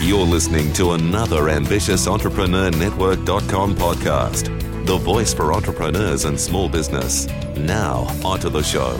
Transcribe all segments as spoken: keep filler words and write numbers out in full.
You're listening to another Ambitious Entrepreneur Network dot com podcast, the voice for entrepreneurs and small business. Now, onto the show.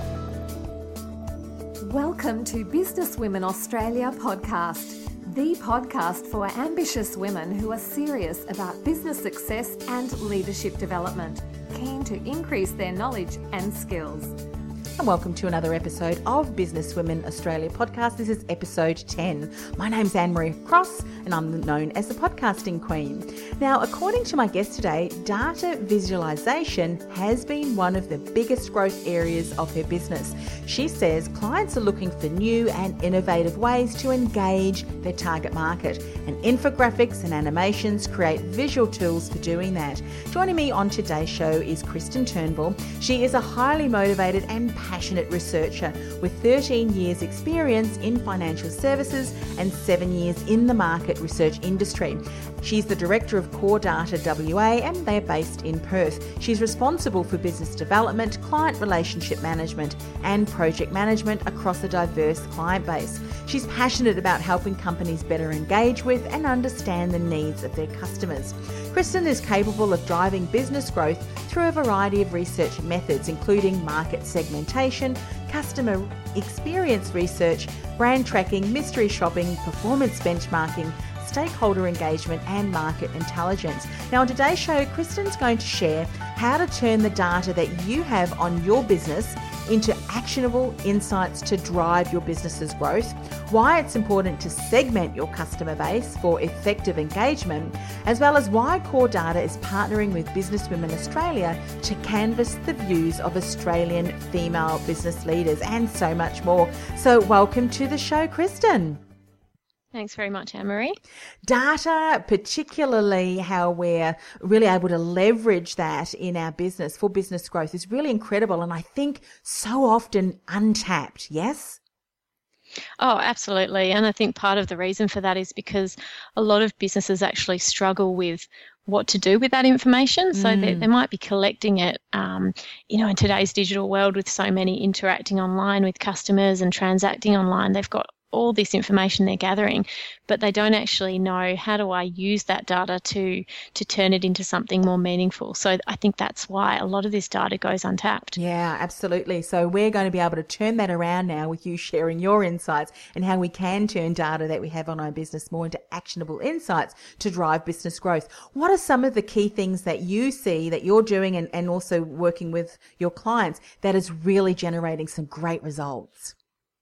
Welcome to Business Women Australia podcast, the podcast for ambitious women who are serious about business success and leadership development, keen to increase their knowledge and skills. And welcome to another episode of Business Women Australia podcast. This is episode ten. My name's Anne-Marie Cross and I'm known as the podcasting queen. Now, according to my guest today, data visualization has been one of the biggest growth areas of her business. She says clients are looking for new and innovative ways to engage their target market, and infographics and animations create visual tools for doing that. Joining me on today's show is Kristen Turnbull. She is a highly motivated and passionate researcher with thirteen years experience in financial services and seven years in the market research industry. She's the director of Core Data W A and they're based in Perth. She's responsible for business development, client relationship management and project management across a diverse client base. She's passionate about helping companies better engage with and understand the needs of their customers. Kristen is capable of driving business growth through a variety of research methods, including market segmentation, customer experience research, brand tracking, mystery shopping, performance benchmarking, stakeholder engagement and market intelligence. Now on today's show, Kristen's going to share how to turn the data that you have on your business into actionable insights to drive your business's growth, why it's important to segment your customer base for effective engagement, as well as why Core Data is partnering with Business Women Australia to canvass the views of Australian female business leaders, and so much more. So welcome to the show, Kristen. Thanks very much, Anne-Marie. Data, particularly how we're really able to leverage that in our business for business growth, is really incredible and I think so often untapped, yes? Oh, absolutely. And I think part of the reason for that is because a lot of businesses actually struggle with what to do with that information. So mm. they, they might be collecting it, um, you know, in today's digital world with so many interacting online with customers and transacting online, they've got all this information they're gathering, but they don't actually know, how do I use that data to to turn it into something more meaningful? So I think that's why a lot of this data goes untapped. Yeah, absolutely. So we're going to be able to turn that around now with you sharing your insights and how we can turn data that we have on our business more into actionable insights to drive business growth. What are some of the key things that you see that you're doing and, and also working with your clients that is really generating some great results?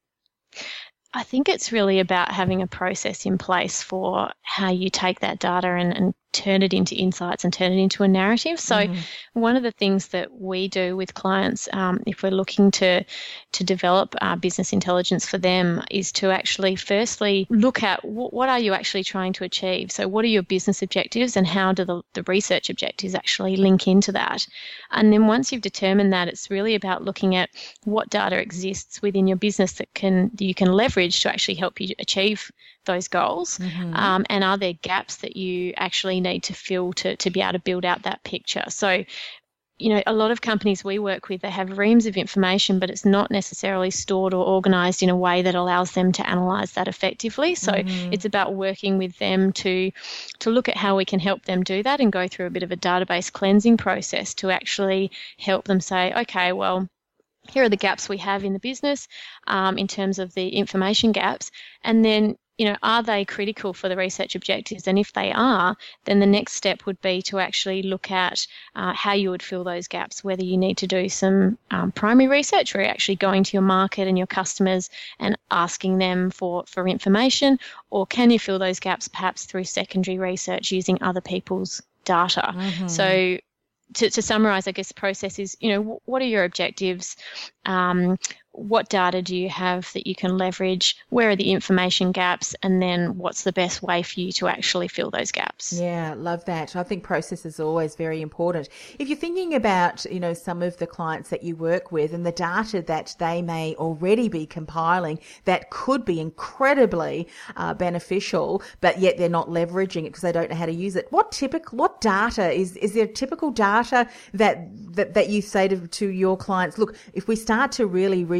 I think it's really about having a process in place for how you take that data and, and turn it into insights and turn it into a narrative. So mm. one of the things that we do with clients, um, if we're looking to to develop uh, business intelligence for them, is to actually firstly look at w- what are you actually trying to achieve? So what are your business objectives and how do the, the research objectives actually link into that? And then once you've determined that, it's really about looking at what data exists within your business that can that you can leverage to actually help you achieve those goals, mm-hmm. um, and are there gaps that you actually need to fill to, to be able to build out that picture? So, you know, a lot of companies we work with, they have reams of information, but it's not necessarily stored or organised in a way that allows them to analyse that effectively. So mm-hmm. it's about working with them to to look at how we can help them do that and go through a bit of a database cleansing process to actually help them say, okay, well, here are the gaps we have in the business um, in terms of the information gaps, and then you know, are they critical for the research objectives? And if they are, then the next step would be to actually look at uh, how you would fill those gaps, whether you need to do some um, primary research where you're actually going to your market and your customers and asking them for, for information, or can you fill those gaps perhaps through secondary research using other people's data? Mm-hmm. So to, to summarise, I guess the process is, you know, what are your objectives? Um, what data do you have that you can leverage? Where are the information gaps? And then what's the best way for you to actually fill those gaps? Yeah, love that. I think process is always very important. If you're thinking about, you know, some of the clients that you work with and the data that they may already be compiling that could be incredibly uh, beneficial, but yet they're not leveraging it because they don't know how to use it. What typical, what data is, is there typical data that, that, that you say to, to your clients, look, if we start to really re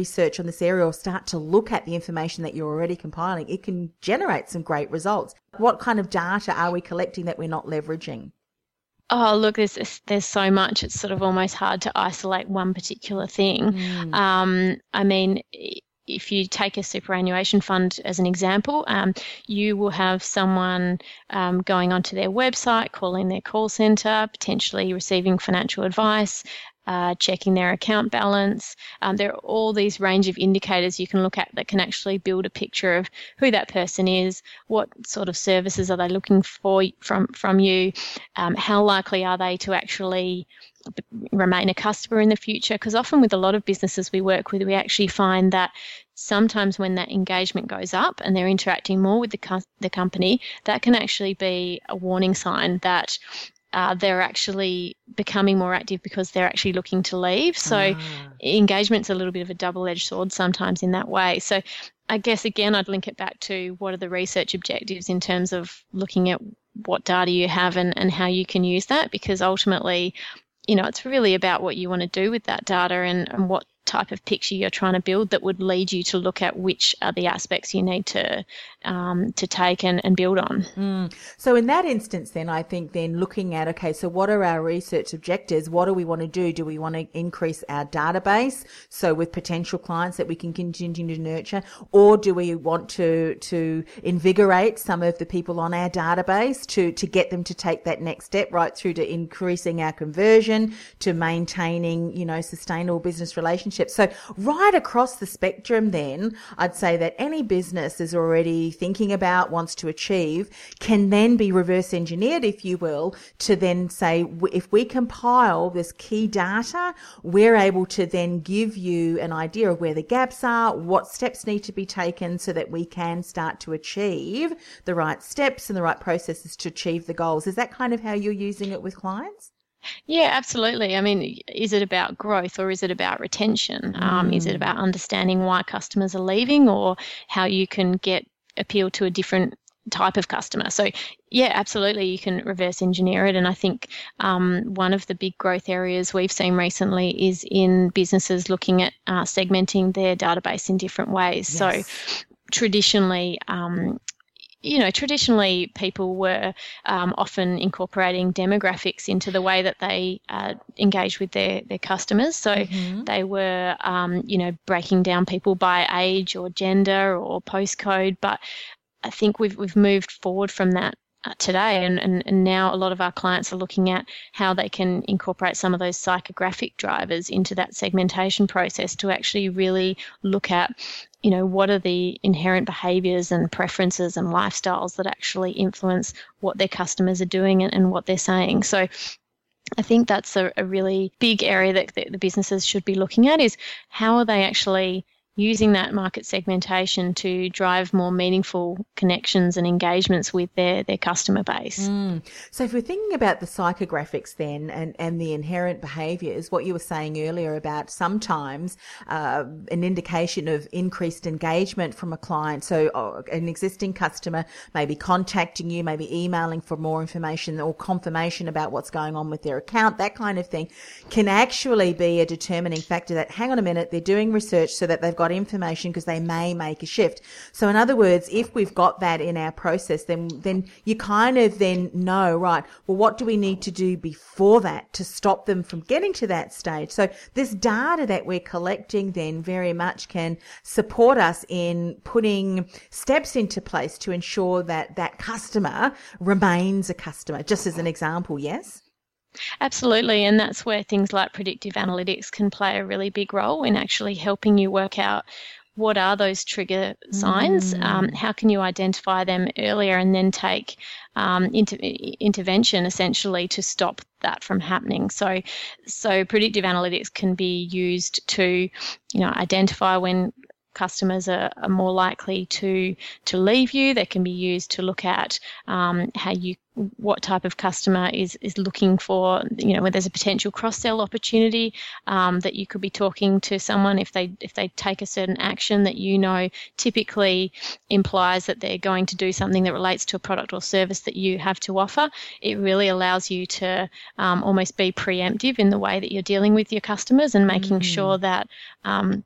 research on this area or start to look at the information that you're already compiling, it can generate some great results. What kind of data are we collecting that we're not leveraging? Oh, look, there's there's so much. It's sort of almost hard to isolate one particular thing. Mm. Um, I mean, if you take a superannuation fund as an example, um, you will have someone um, going onto their website, calling their call centre, potentially receiving financial advice, uh, checking their account balance. Um, there are all these range of indicators you can look at that can actually build a picture of who that person is, what sort of services are they looking for from, from you, um, how likely are they to actually remain a customer in the future, because often with a lot of businesses we work with, we actually find that sometimes when that engagement goes up and they're interacting more with the, co- the company, that can actually be a warning sign that uh, they're actually becoming more active because they're actually looking to leave. So ah. engagement's a little bit of a double-edged sword sometimes in that way. So I guess, again, I'd link it back to what are the research objectives in terms of looking at what data you have and, and how you can use that, because ultimately, you know, it's really about what you want to do with that data and, and what type of picture you're trying to build that would lead you to look at which are the aspects you need to um, to take and, and build on. Mm. So in that instance then, I think then looking at, okay, so what are our research objectives? What do we want to do? Do we want to increase our database, so with potential clients that we can continue to nurture, or do we want to to invigorate some of the people on our database to, to get them to take that next step right through to increasing our conversion, to maintaining, you know, sustainable business relationships? So right across the spectrum then, I'd say that any business is already thinking about, wants to achieve, can then be reverse engineered, if you will, to then say, if we compile this key data, we're able to then give you an idea of where the gaps are, what steps need to be taken so that we can start to achieve the right steps and the right processes to achieve the goals. Is that kind of how you're using it with clients? Yeah, absolutely. I mean, is it about growth or is it about retention? Mm. Um, is it about understanding why customers are leaving, or how you can get appeal to a different type of customer? So, yeah, absolutely, you can reverse engineer it. And I think um, one of the big growth areas we've seen recently is in businesses looking at uh, segmenting their database in different ways. Yes. So traditionally, um, you know, traditionally people were um, often incorporating demographics into the way that they uh, engage with their, their customers. So mm-hmm. they were, um, you know, breaking down people by age or gender or postcode. But I think we've we've moved forward from that uh, today, and, and, and now a lot of our clients are looking at how they can incorporate some of those psychographic drivers into that segmentation process to actually really look at, you know, what are the inherent behaviours and preferences and lifestyles that actually influence what their customers are doing and, and what they're saying. So I think that's a, a really big area that the, the businesses should be looking at, is how are they actually using that market segmentation to drive more meaningful connections and engagements with their, their customer base. Mm. So if we're thinking about the psychographics then and, and the inherent behaviours, what you were saying earlier about sometimes uh, an indication of increased engagement from a client. So uh, an existing customer may be contacting you, maybe emailing for more information or confirmation about what's going on with their account, that kind of thing, can actually be a determining factor that, hang on a minute, they're doing research so that they've got information because they may make a shift. So in other words, if we've got that in our process, then then you kind of then know, right, well, what do we need to do before that to stop them from getting to that stage? So this data that we're collecting then very much can support us in putting steps into place to ensure that that customer remains a customer, just as an example, yes? Absolutely, and that's where things like predictive analytics can play a really big role in actually helping you work out what are those trigger signs, mm. um, how can you identify them earlier and then take um, inter- intervention essentially to stop that from happening. So, so predictive analytics can be used to, you know, identify when customers are, are more likely to to leave you. They can be used to look at um, how you what type of customer is is looking for, you know, where there's a potential cross-sell opportunity um, that you could be talking to someone if they if they take a certain action that you know typically implies that they're going to do something that relates to a product or service that you have to offer. It really allows you to um, almost be preemptive in the way that you're dealing with your customers and making mm. sure that um,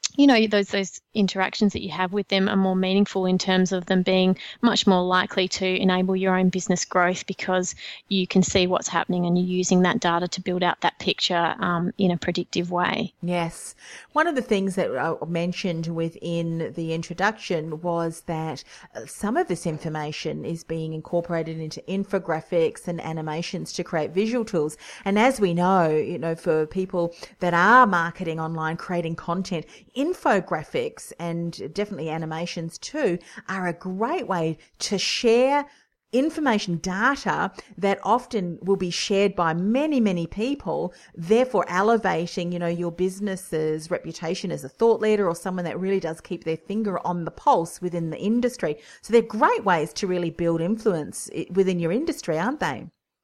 you know, those those interactions that you have with them are more meaningful in terms of them being much more likely to enable your own business growth, because you can see what's happening and you're using that data to build out that picture um, in a predictive way. Yes. One of the things that I mentioned within the introduction was that some of this information is being incorporated into infographics and animations to create visual tools. And as we know, you know, for people that are marketing online, creating content, infographics and definitely animations too are a great way to share information, data that often will be shared by many, many people, therefore elevating, you know, your business's reputation as a thought leader or someone that really does keep their finger on the pulse within the industry. So they're great ways to really build influence within your industry, aren't they?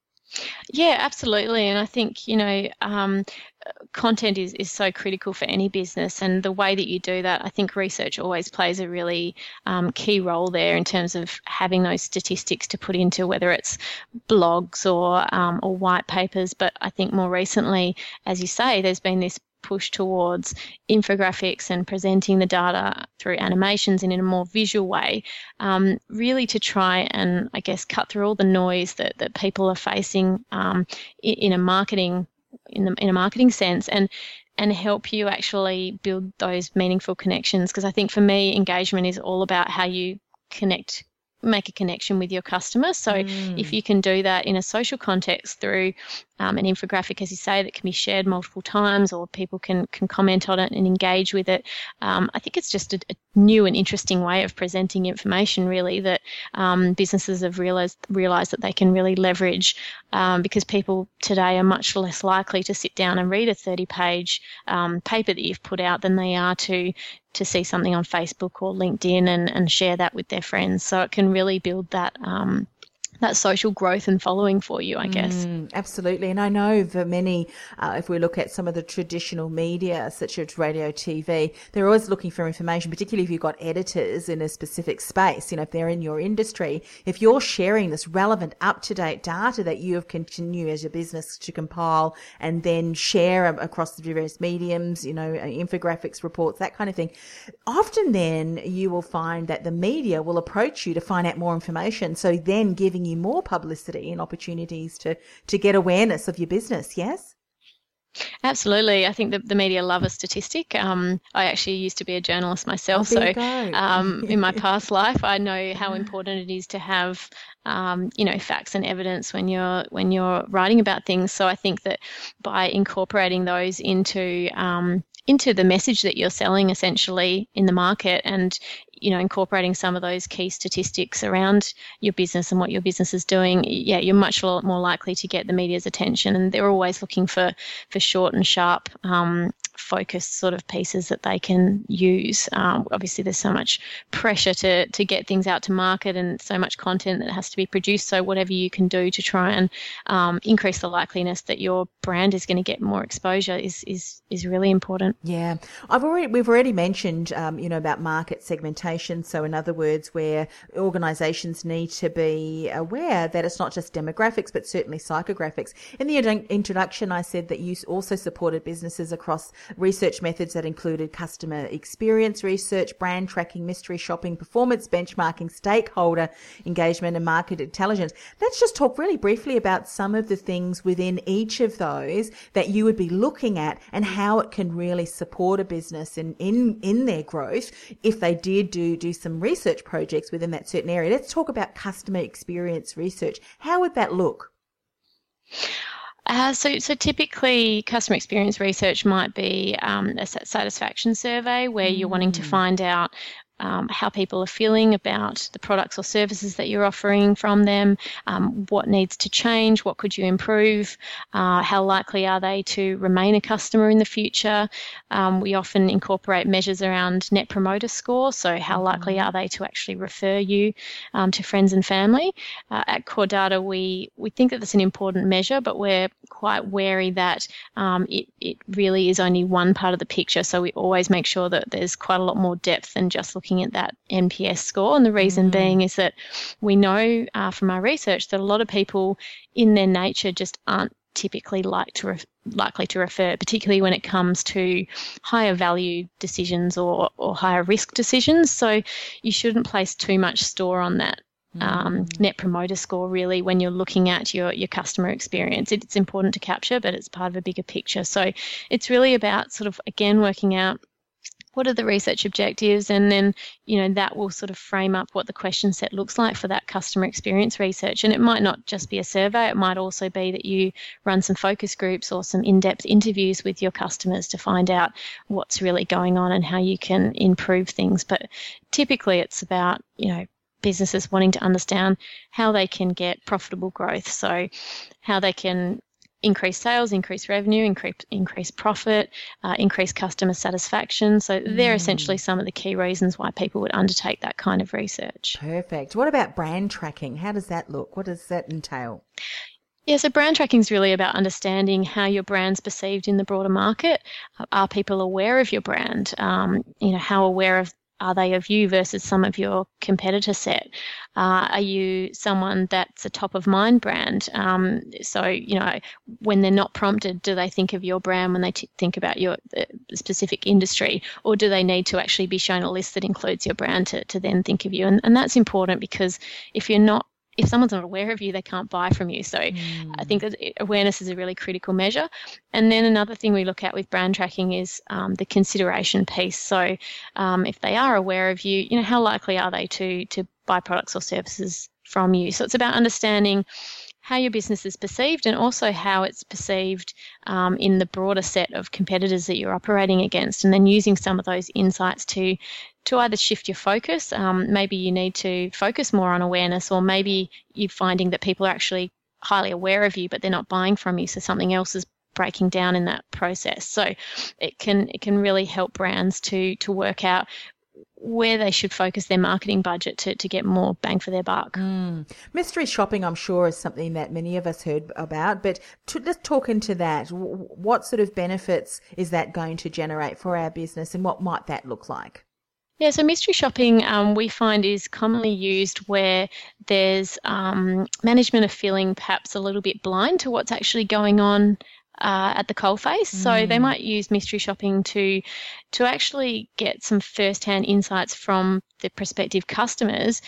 Yeah, absolutely. And I think, you know, um, content is, is so critical for any business, and the way that you do that, I think research always plays a really um, key role there in terms of having those statistics to put into, whether it's blogs or um, or white papers. But I think more recently, as you say, there's been this push towards infographics and presenting the data through animations and in a more visual way, um, really to try and, I guess, cut through all the noise that, that people are facing um, in, in a marketing in the in a marketing sense, and and help you actually build those meaningful connections. Because I think for me, engagement is all about how you connect, make a connection with your customer. So mm. if you can do that in a social context through um, an infographic, as you say, that can be shared multiple times, or people can can comment on it and engage with it, um, I think it's just a, a new and interesting way of presenting information, really, that um, businesses have realized realized that they can really leverage, um, because people today are much less likely to sit down and read a thirty-page um, paper that you've put out than they are to to see something on Facebook or LinkedIn and, and share that with their friends. So it can really build that um, that social growth and following for you, I guess. Mm, absolutely. And I know for many, uh, if we look at some of the traditional media, such as radio, T V, they're always looking for information, particularly if you've got editors in a specific space. You know, if they're in your industry, if you're sharing this relevant, up-to-date data that you have continued as a business to compile and then share across the various mediums, you know, infographics, reports, that kind of thing, often then you will find that the media will approach you to find out more information. So then giving you more publicity and opportunities to to get awareness of your business. Yes? Absolutely. I think the, the media love a statistic. Um, I actually used to be a journalist myself, oh, so um, in my past life, I know how important it is to have um, you know, facts and evidence when you're when you're writing about things. So I think that by incorporating those into um, into the message that you're selling, essentially in the market, and you know, incorporating some of those key statistics around your business and what your business is doing, yeah, you're much more likely to get the media's attention. And they're always looking for for short and sharp, um, focused sort of pieces that they can use. Um, obviously, there's so much pressure to to get things out to market and so much content that has to be produced. So whatever you can do to try and um, increase the likeliness that your brand is going to get more exposure is is is really important. Yeah, I've already we've already mentioned um, you know, about market segmentation. So in other words, where organisations need to be aware that it's not just demographics, but certainly psychographics. In the introduction, I said that you also supported businesses across research methods that included customer experience research, brand tracking, mystery shopping, performance benchmarking, stakeholder engagement, and market intelligence. Let's just talk really briefly about some of the things within each of those that you would be looking at and how it can really support a business in, in, in their growth if they did do, do some research projects within that certain area. Let's talk about customer experience research. How would that look? Uh, so, so typically, customer experience research might be um, a satisfaction survey where mm. you're wanting to find out Um, how people are feeling about the products or services that you're offering from them, um, what needs to change, what could you improve, uh, how likely are they to remain a customer in the future. Um, we often incorporate measures around Net Promoter Score, so how likely are they to actually refer you um, to friends and family. Uh, at Core Data, we, we think that that's an important measure, but we're quite wary that um, it, it really is only one part of the picture, so we always make sure that there's quite a lot more depth than just looking at that N P S score. And the reason mm. being is that we know uh, from our research that a lot of people in their nature just aren't typically like to re- likely to refer, particularly when it comes to higher value decisions or, or higher risk decisions. So you shouldn't place too much store on that um, mm. net promoter score, really, when you're looking at your, your customer experience. It, it's important to capture, but it's part of a bigger picture. So it's really about sort of, again, working out what are the research objectives, and then, you know, that will sort of frame up what the question set looks like for that customer experience research. And it might not just be a survey. It might also be that you run some focus groups or some in-depth interviews with your customers to find out what's really going on and how you can improve things. But typically it's about, you know, businesses wanting to understand how they can get profitable growth. So how they can increase sales, increase revenue, increase increase profit, uh, increase customer satisfaction. So mm. they're essentially some of the key reasons why people would undertake that kind of research. Perfect. What about brand tracking? How does that look? What does that entail? Yeah, so brand tracking is really about understanding how your brand's perceived in the broader market. Are people aware of your brand? Um, you know, how aware of are they of you versus some of your competitor set? Uh, are you someone that's a top of mind brand? Um, so, you know, when they're not prompted, do they think of your brand when they t- think about your uh, specific industry, or do they need to actually be shown a list that includes your brand to, to then think of you? And, and that's important, because if you're not if someone's not aware of you, they can't buy from you. So mm. I think that awareness is a really critical measure. And then another thing we look at with brand tracking is um, the consideration piece. So um, if they are aware of you, you know, how likely are they to to buy products or services from you? So it's about understanding how your business is perceived, and also how it's perceived um, in the broader set of competitors that you're operating against, and then using some of those insights to to either shift your focus. Um, maybe you need to focus more on awareness, or maybe you're finding that people are actually highly aware of you, but they're not buying from you, so something else is breaking down in that process. So it can it can really help brands to to work out where they should focus their marketing budget to, to get more bang for their buck. Mm. Mystery shopping, I'm sure, is something that many of us heard about, but to, let's talk into that. What sort of benefits is that going to generate for our business, and what might that look like? Yeah, so mystery shopping um, we find is commonly used where there's um, management are feeling perhaps a little bit blind to what's actually going on Uh, at the coalface. Mm. So they might use mystery shopping to to actually get some first-hand insights from the prospective customers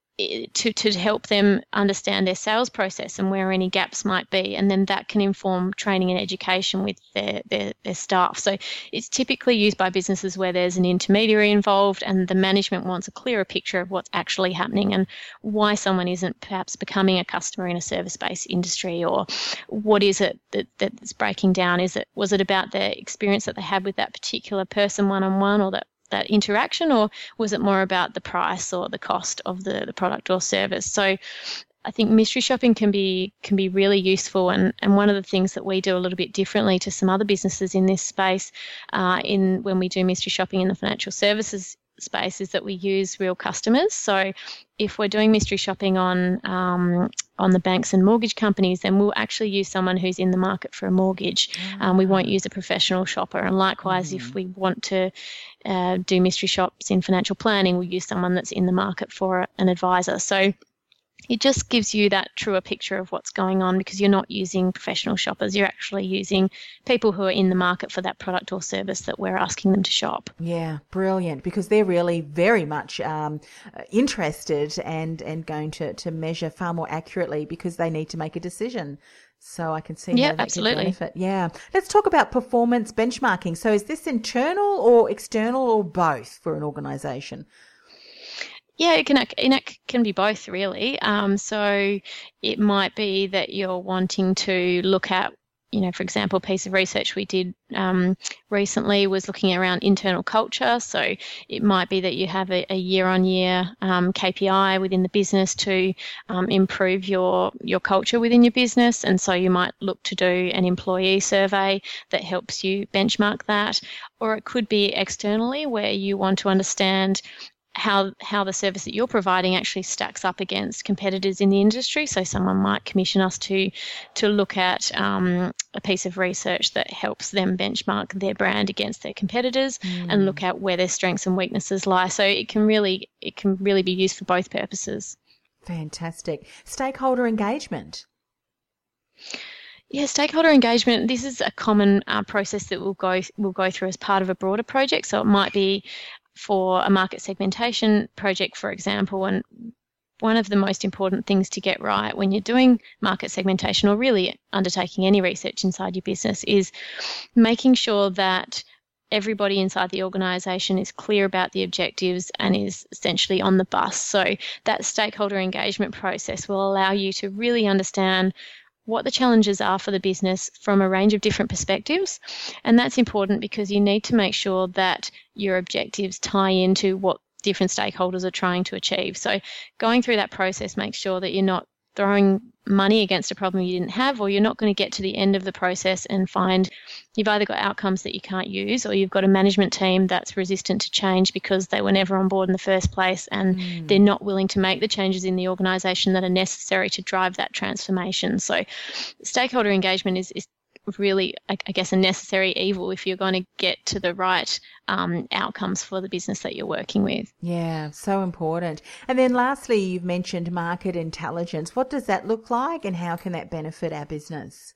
to, to help them understand their sales process and where any gaps might be. And then that can inform training and education with their, their, their staff. So it's typically used by businesses where there's an intermediary involved and the management wants a clearer picture of what's actually happening and why someone isn't perhaps becoming a customer in a service-based industry, or what is it that, that's breaking down. Is it, was it about the experience that they had with that particular person one-on-one, or that that interaction, or was it more about the price or the cost of the, the product or service? So I think mystery shopping can be can be really useful, and, and one of the things that we do a little bit differently to some other businesses in this space, uh, in when we do mystery shopping in the financial services space, is that we use real customers. So if we're doing mystery shopping on um, on the banks and mortgage companies, then we'll actually use someone who's in the market for a mortgage. Mm. Um, we won't use a professional shopper. And likewise, mm. if we want to uh, do mystery shops in financial planning, we'll use someone that's in the market for an advisor. So it just gives you that truer picture of what's going on, because you're not using professional shoppers. You're actually using people who are in the market for that product or service that we're asking them to shop. Yeah, brilliant, because they're really very much um, interested and, and going to, to measure far more accurately, because they need to make a decision. So I can see yeah, how that absolutely. can benefit. Yeah. Let's talk about performance benchmarking. So is this internal or external, or both for an organisation? Yeah, it can it can be both, really. Um, so it might be that you're wanting to look at, you know, for example, a piece of research we did um, recently was looking around internal culture. So it might be that you have a, a year-on-year um, K P I within the business to um, improve your your culture within your business, and so you might look to do an employee survey that helps you benchmark that. Or it could be externally, where you want to understand how how the service that you're providing actually stacks up against competitors in the industry. So someone might commission us to to look at um, a piece of research that helps them benchmark their brand against their competitors mm. and look at where their strengths and weaknesses lie. So it can really it can really be used for both purposes. Fantastic. Stakeholder engagement. Yeah, stakeholder engagement. This is a common uh, process that we'll go we'll go through as part of a broader project. So it might be for a market segmentation project, for example. And one of the most important things to get right when you're doing market segmentation or really undertaking any research inside your business is making sure that everybody inside the organisation is clear about the objectives and is essentially on the bus. So that stakeholder engagement process will allow you to really understand what the challenges are for the business from a range of different perspectives. And that's important because you need to make sure that your objectives tie into what different stakeholders are trying to achieve. So going through that process makes sure that you're not throwing money against a problem you didn't have, or you're not going to get to the end of the process and find you've either got outcomes that you can't use or you've got a management team that's resistant to change because they were never on board in the first place and mm. they're not willing to make the changes in the organisation that are necessary to drive that transformation. So stakeholder engagement is, is really, I guess, a necessary evil if you're going to get to the right um, outcomes for the business that you're working with. Yeah, so important. And then lastly, you've mentioned market intelligence. What does that look like and how can that benefit our business?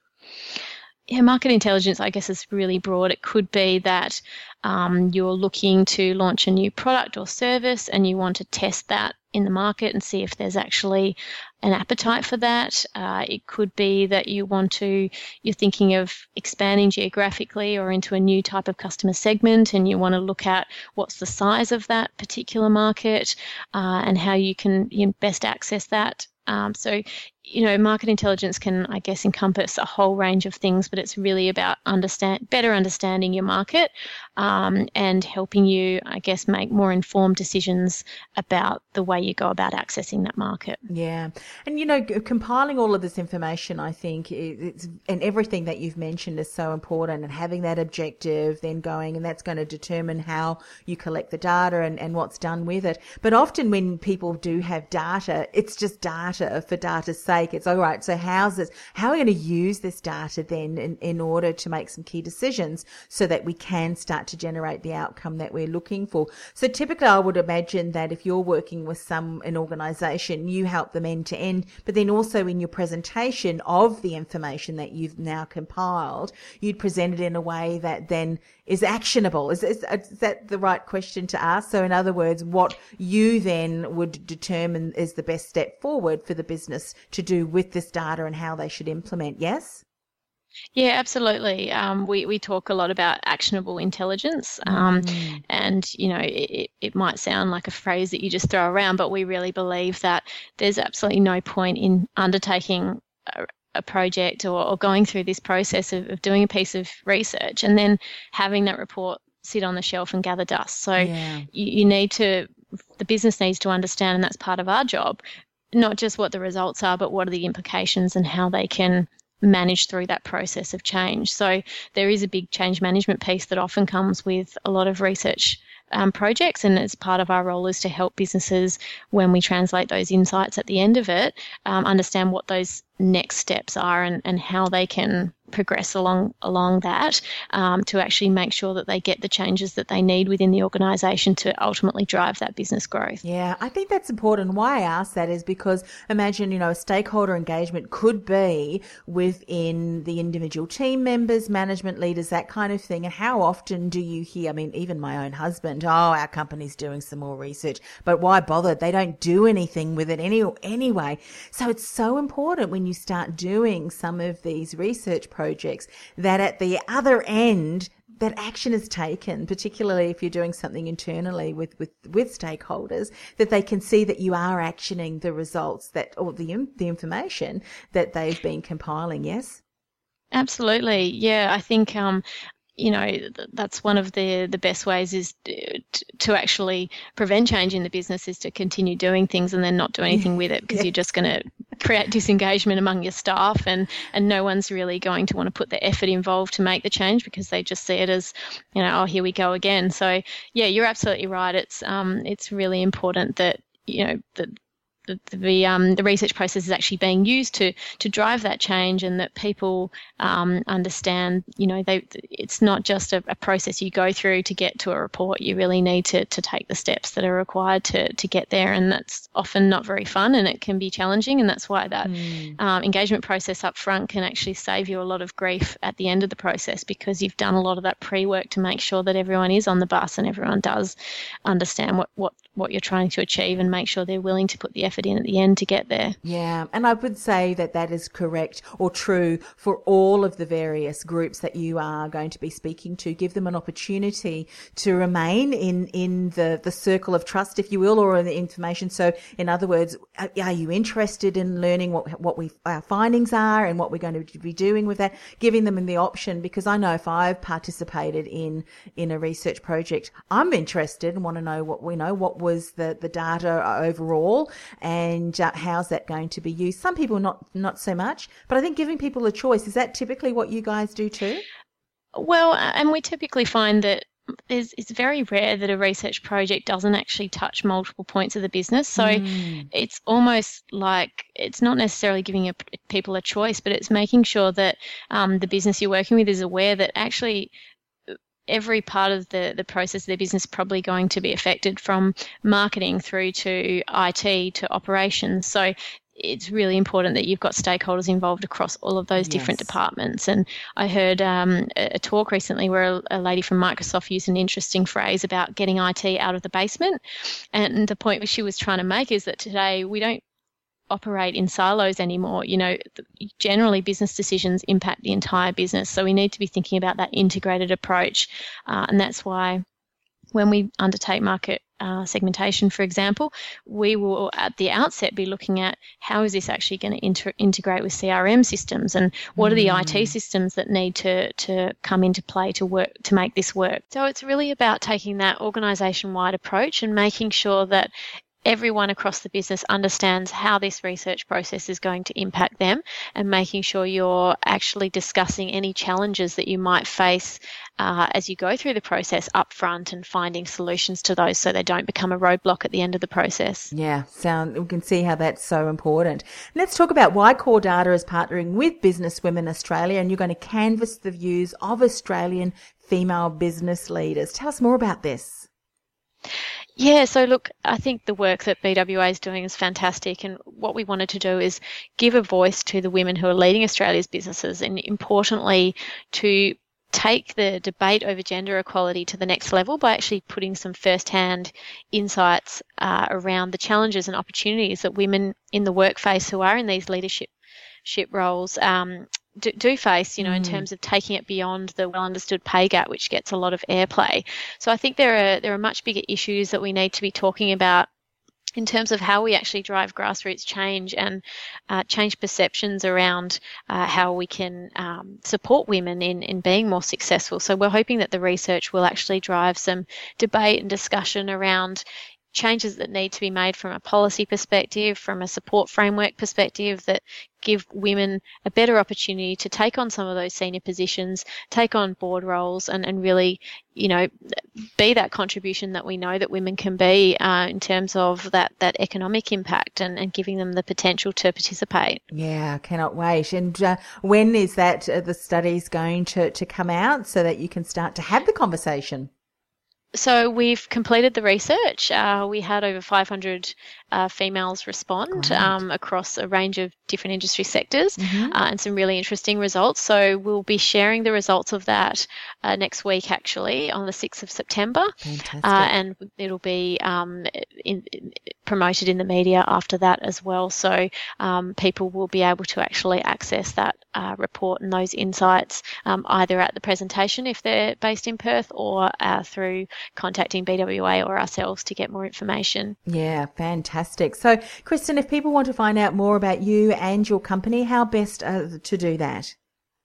Yeah, market intelligence, I guess, is really broad. It could be that um, you're looking to launch a new product or service and you want to test that in the market and see if there's actually an appetite for that. Uh, it could be that you want to, you're thinking of expanding geographically or into a new type of customer segment and you want to look at what's the size of that particular market uh, and how you can you know, best access that. Um, so, you know, market intelligence can, I guess, encompass a whole range of things, but it's really about understand better understanding your market um, and helping you, I guess, make more informed decisions about the way you go about accessing that market. Yeah. And, you know, compiling all of this information, I think, it's, and everything that you've mentioned is so important, and having that objective, then going, and that's going to determine how you collect the data and, and what's done with it. But often when people do have data, it's just data for data's sake. It's all right. So how's this, how are we going to use this data then in, in order to make some key decisions so that we can start to generate the outcome that we're looking for? So typically I would imagine that if you're working with some, an organisation, you help them end to end, but then also in your presentation of the information that you've now compiled, you'd present it in a way that then is actionable. Is, is, is that the right question to ask? So in other words, what you then would determine is the best step forward for the business to do with this data and how they should implement, yes? Yeah, absolutely. Um, we, we talk a lot about actionable intelligence um, mm. and, you know, it, it might sound like a phrase that you just throw around, but we really believe that there's absolutely no point in undertaking a, a project or, or going through this process of, of doing a piece of research and then having that report sit on the shelf and gather dust. So yeah. you, you need to, the business needs to understand, and that's part of our job, not just what the results are, but what are the implications and how they can manage through that process of change. So there is a big change management piece that often comes with a lot of research um, projects, and as part of our role is to help businesses, when we translate those insights at the end of it, um, understand what those next steps are and, and how they can progress along along that um, to actually make sure that they get the changes that they need within the organisation to ultimately drive that business growth. Yeah, I think that's important. Why I ask that is because imagine, you know, a stakeholder engagement could be within the individual team members, management leaders, that kind of thing. And how often do you hear, I mean, even my own husband, oh, our company's doing some more research, but why bother? They don't do anything with it any, anyway. So it's so important when you start doing some of these research projects that at the other end that action is taken, particularly if you're doing something internally with, with, with stakeholders, that they can see that you are actioning the results that, or the, the information that they've been compiling. Yes? Absolutely. Yeah. I think, um, you know, that's one of the, the best ways is to, to actually prevent change in the business is to continue doing things and then not do anything with it, because yeah. you're just going to create disengagement among your staff, and, and no one's really going to want to put the effort involved to make the change because they just see it as, you know, oh, here we go again. So, yeah, you're absolutely right. It's um, it's really important that, you know, that the the, um, the research process is actually being used to to drive that change, and that people um, understand, you know, they it's not just a, a process you go through to get to a report. You really need to to take the steps that are required to to get there, and that's often not very fun, and it can be challenging, and that's why that mm. um, engagement process up front can actually save you a lot of grief at the end of the process, because you've done a lot of that pre-work to make sure that everyone is on the bus and everyone does understand what, what, what you're trying to achieve, and make sure they're willing to put the effort in at the end to get there. Yeah, and I would say that that is correct or true for all of the various groups that you are going to be speaking to. Give them an opportunity to remain in, in the, the circle of trust, if you will, or in the information. So in other words, are you interested in learning what, what we, our findings are and what we're going to be doing with that? Giving them the option, because I know if I've participated in, in a research project, I'm interested and want to know what we know, what was the, the data overall, and uh, how's that going to be used. Some people not, not so much, but I think giving people a choice, is that typically what you guys do too? Well, and we typically find that It's, it's very rare that a research project doesn't actually touch multiple points of the business. So mm. it's almost like it's not necessarily giving a, people a choice, but it's making sure that um, the business you're working with is aware that actually every part of the, the process of their business is probably going to be affected, from marketing through to I T to operations. So it's really important that you've got stakeholders involved across all of those yes. different departments. And I heard um, a, a talk recently where a, a lady from Microsoft used an interesting phrase about getting I T out of the basement. And the point she was trying to make is that today we don't operate in silos anymore. You know, generally business decisions impact the entire business. So we need to be thinking about that integrated approach. Uh, and that's why when we undertake market uh, segmentation, for example, we will at the outset be looking at how is this actually going to inter- integrate with C R M systems, and what mm. are the I T systems that need to, to come into play to work to make this work. So it's really about taking that organisation-wide approach and making sure that everyone across the business understands how this research process is going to impact them, and making sure you're actually discussing any challenges that you might face uh, as you go through the process up front, and finding solutions to those so they don't become a roadblock at the end of the process. Yeah, sound we can see how that's so important. Let's talk about why Core Data is partnering with Business Women Australia, and you're going to canvass the views of Australian female business leaders. Tell us more about this. Yeah, so look, I think the work that B W A is doing is fantastic, and what we wanted to do is give a voice to the women who are leading Australia's businesses, and importantly to take the debate over gender equality to the next level by actually putting some first-hand insights uh, around the challenges and opportunities that women in the workplace who are in these leadership roles um, Do, do face, you know, mm. in terms of taking it beyond the well-understood pay gap, which gets a lot of airplay. So I think there are there are much bigger issues that we need to be talking about in terms of how we actually drive grassroots change and uh, change perceptions around uh, how we can um, support women in, in being more successful. So we're hoping that the research will actually drive some debate and discussion around changes that need to be made from a policy perspective, from a support framework perspective, that give women a better opportunity to take on some of those senior positions, take on board roles, and, and really, you know, be that contribution that we know that women can be uh, in terms of that, that economic impact, and, and giving them the potential to participate. Yeah, I cannot wait. And uh, when is that uh, the study's going to, to come out so that you can start to have the conversation? So we've completed the research. Uh, we had over five hundred uh, females respond um, across a range of different industry sectors, mm-hmm. uh, and some really interesting results. So we'll be sharing the results of that uh, next week, actually, on the sixth of September. Fantastic. Uh, and it'll be um, in, in, promoted in the media after that as well. So um, people will be able to actually access that uh, report and those insights um, either at the presentation if they're based in Perth, or uh, through contacting B W A or ourselves to get more information. Yeah, fantastic. So, Kristen, if people want to find out more about you and your company, how best uh, to do that?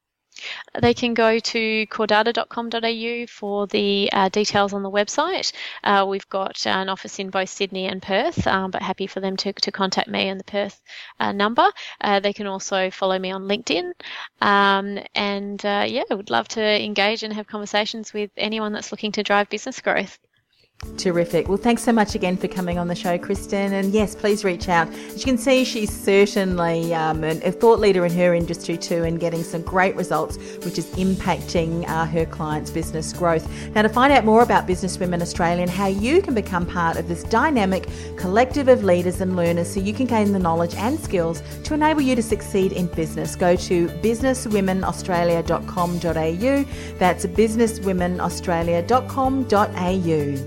They can go to core data dot com dot a u for the uh, details on the website. Uh, we've got an office in both Sydney and Perth, um, but happy for them to, to contact me on the Perth uh, number. Uh, they can also follow me on LinkedIn. Um, and, uh, yeah, I would love to engage and have conversations with anyone that's looking to drive business growth. Terrific. Well, thanks so much again for coming on the show, Kristen. And yes, please reach out. As you can see, she's certainly um, a thought leader in her industry too, and getting some great results, which is impacting uh, her clients' business growth. Now, to find out more about Business Women Australia and how you can become part of this dynamic collective of leaders and learners so you can gain the knowledge and skills to enable you to succeed in business, go to business women australia dot com dot a u. That's business women australia dot com dot a u.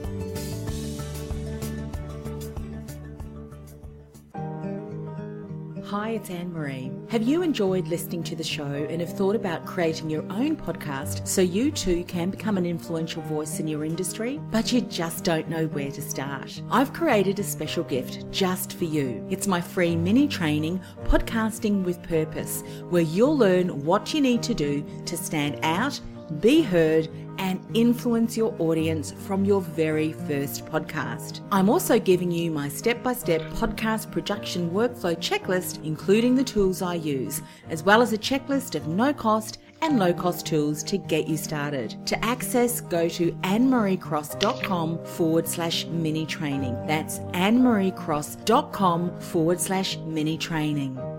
Hi, it's Anne-Marie. Have you enjoyed listening to the show and have thought about creating your own podcast so you too can become an influential voice in your industry, but you just don't know where to start? I've created a special gift just for you. It's my free mini training, Podcasting with Purpose, where you'll learn what you need to do to stand out, be heard, and influence your audience from your very first podcast. I'm also giving you my step-by-step podcast production workflow checklist, including the tools I use, as well as a checklist of no-cost and low-cost tools to get you started. To access, go to annemariecross.com forward slash mini training. That's annemariecross.com forward slash mini training.